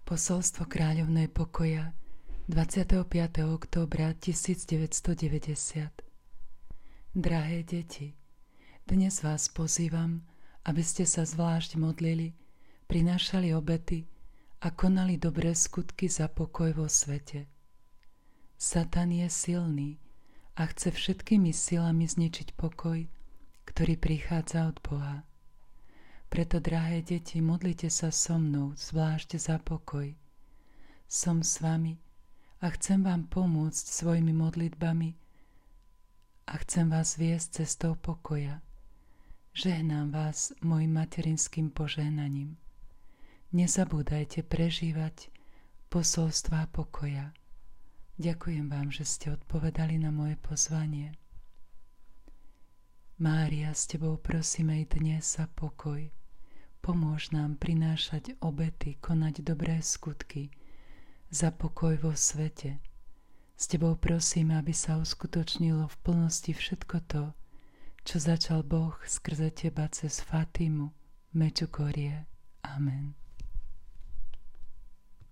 Posolstvo kráľovnej pokoja 25. októbra 1990. Drahé deti, dnes vás pozývam, aby ste sa zvlášť modlili, prinášali obety a konali dobré skutky za pokoj vo svete. Satan je silný a chce všetkými silami zničiť pokoj, ktorý prichádza od Boha. Preto, drahé deti, modlite sa so mnou, zvlášť za pokoj. Som s vami a chcem vám pomôcť svojimi modlitbami a chcem vás viesť cestou pokoja. Žehnám vás mojim materinským požehnaním. Nezabúdajte prežívať posolstvá pokoja. Ďakujem vám, že ste odpovedali na moje pozvanie. Mária, s tebou prosíme aj dnes za pokoj. Pomôž nám prinášať obety, konať dobré skutky za pokoj vo svete. S tebou prosíme, aby sa uskutočnilo v plnosti všetko to, čo začal Boh skrze teba cez Fatimu, Medžugorje. Amen.